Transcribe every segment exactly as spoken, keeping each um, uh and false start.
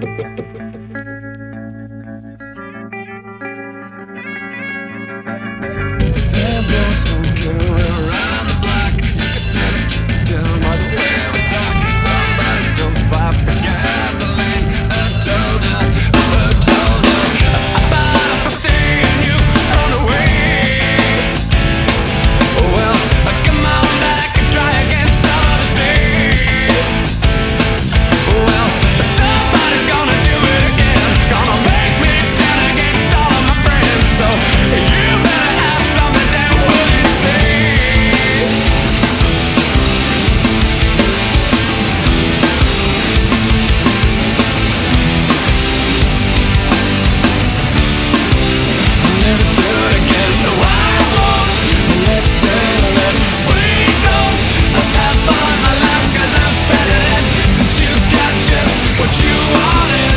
They're both smoking around the block. You can smell it, you can tell by the way we talk. Somebody still fight for gasoline. I told ya, I told ya, about for staying you on the way. Well, come on back and try again some other day. Well, somebody's gonna do it again, gonna make me turn against all of my friends. So you better have something damn what you say. Never do it again. No, I won't. Let's settle it. We don't have fun in my life, 'cause I'm spending it since you got just what you wanted.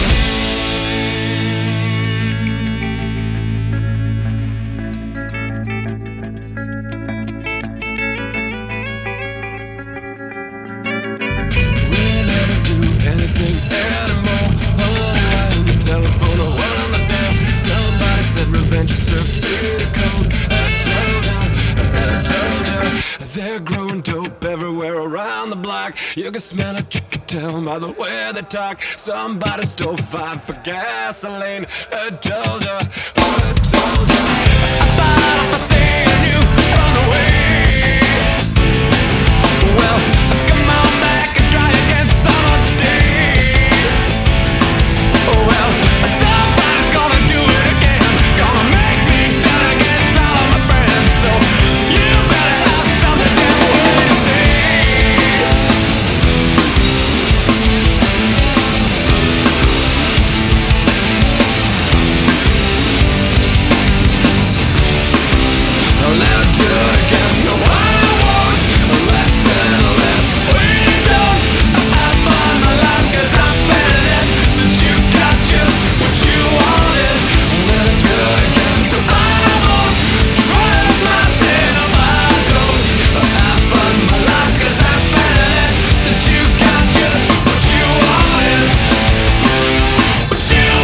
We never do anything anymore. Oh, on the telephone or on the door. Somebody said revenge is served city cold. I told ya, I told ya, they're growing dope everywhere around the block. You can smell it, you can tell by the way they talk. Somebody stole five for gasoline. I told ya, I told ya, about for staying you on the way. Well, come on back and try again some other day. Well, somebody's gonna do it again, gonna make me turn against all of my friends. So you better have something damn what you say. Don't let her do it again. No, I won't. Let's settle it. We don't have fun in my life, 'cause I'm spending it since you got just what you wanted. Let her do it again. No, I won't. Where's my sin? No, I don't have fun in my life, 'cause I'm spending it since you got just what you wanted. What you